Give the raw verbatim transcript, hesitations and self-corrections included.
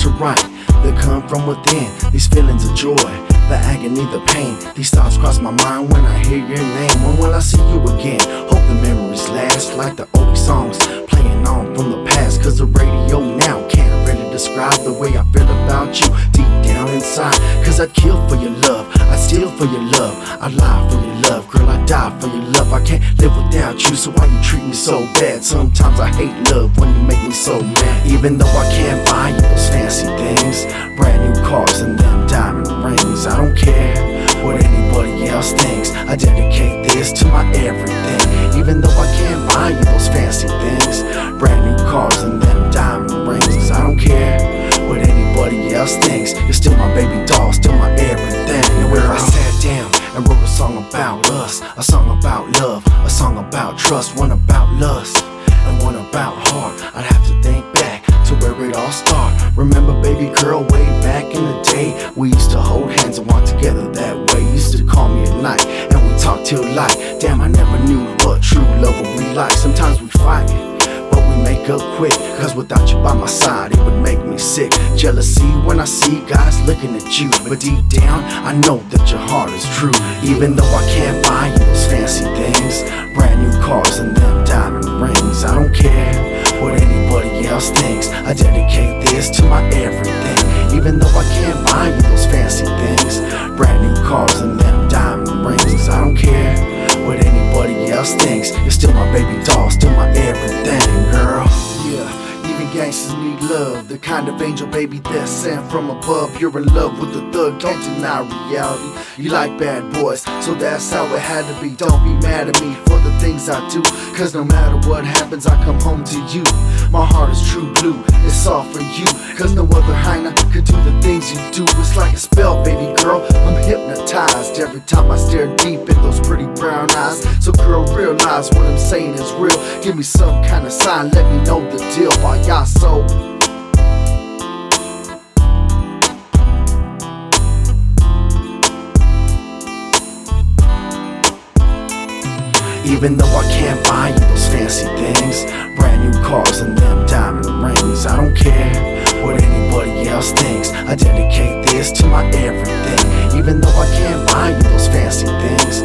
to right that come from within. These feelings of joy, the agony, the pain, these thoughts cross my mind when I hear your name. When will I see you again? Hope the memories last like the oldie songs playing on from the past. Cause the radio now can't really describe the way I feel about you deep down inside. Cause I'd kill for your love, I'd steal for your love, I'd lie for your love, girl, I'd die for your love. I can't live without you, so why you treat me so bad? Sometimes I hate love when you make me so mad. Even though I can't buy you those fancy things, brand new cars and them diamond rings, I don't care what anybody else thinks. I dedicate this to my everything. Even though I can't buy you those fancy things, brand new cars and them diamond rings, I don't care what anybody else thinks. You're still my baby doll, still my everything. And where I sat down and wrote a song about us, a song about love, a song about trust, one about lust and one about heart. I'd have to think back to where it all started. Remember, baby girl, way back in the day, we used to hold hands and walk together that way. You used to call me at night and we talked till light. Damn, I never knew what true love would be like. Sometimes we fight, but we make up quick, cause without you by my side, it would make me sick. Jealousy when I see guys looking at you, but deep down, I know that your heart is true. Even though I can't buy you those fancy things, brand new cars and them diamond rings, I don't care what anybody else thinks. I dedicate this to my everything. Even though I can't buy you those fancy things, brand new cars and them diamond rings, I don't care what anybody else thinks. You're still my baby doll, still my everything, girl. Yeah, even gangsters need love, the kind of angel, baby, that's sent from above. You're in love with the thug, can't deny reality. You like bad boys, so that's how it had to be. Don't be mad at me for the things I do, cause no matter what happens, I come home to you. My heart is true blue, it's all for you, cause no other hyena could do the things you do. It's like a spell, baby girl, I'm hypnotized every time I stare deep in those pretty brown eyes. So girl, realize what I'm saying is real. Give me some kind of sign, let me know the deal. While y'all so even though I can't buy you those fancy things, brand new cars and them diamond rings, I don't care what anybody else thinks. I dedicate this to my everything. Even though I can't buy you those fancy things,